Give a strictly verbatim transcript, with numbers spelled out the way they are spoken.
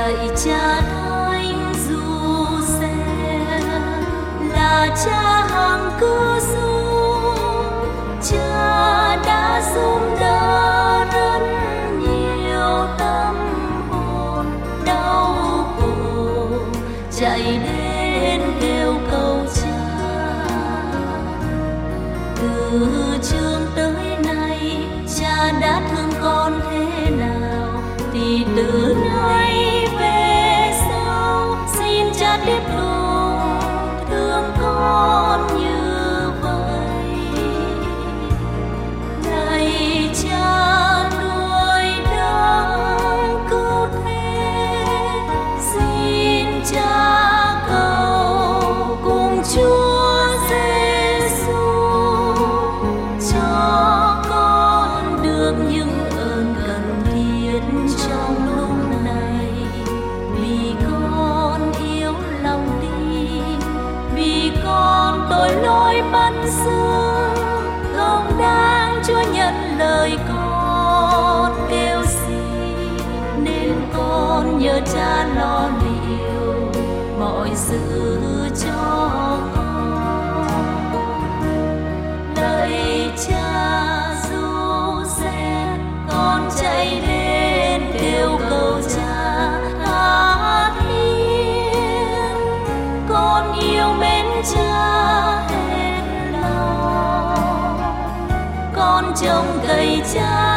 lạy cha thánh Giuse là cha hằng cứu giúp, cha đã giúp đỡ rất nhiều tâm hồn đau khổ chạy đến kêu cầu cha. Từ trước tới nay cha đã thương con thế nào thì từ nay về sau xin cha tiếp tục thương con như vậy. Lạy cha nuôi đấng cứu thế, xin cha cầu cùng Chúa Giêsu cho con được những ơn cần thiết trong lúc này, vì con yếu lòng tin, vì con tội lỗi bất xưng, không đáng Chúa nhận lời con kêu xin, nên con nhờ cha lo liệu mọi sự cho con. Lạy cha Giuse, con chạy đến kêu cầu cha tha thiết, con yêu mến cha hết lòng, con trông cậy cha